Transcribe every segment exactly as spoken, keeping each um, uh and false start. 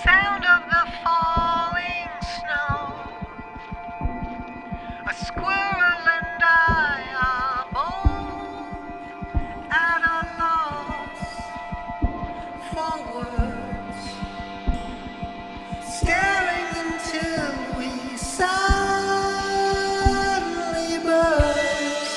sound of the falling snow. A squirrel and I are both at a loss for words, staring until we suddenly burst.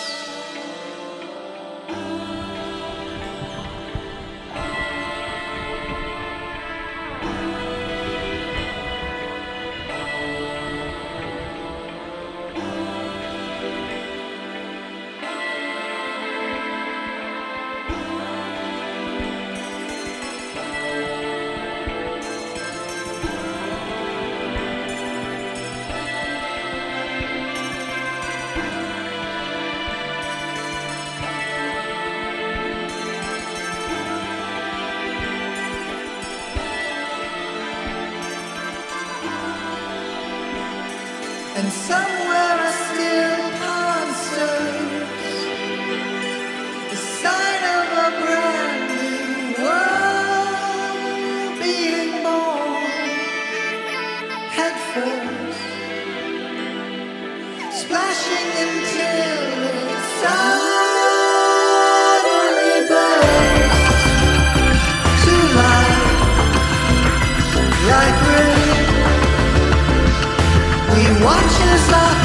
And somewhere a still pond stirs, the sign of a brand new world being born. Head first, splashing until it suddenly bursts to life like rain. We watch as our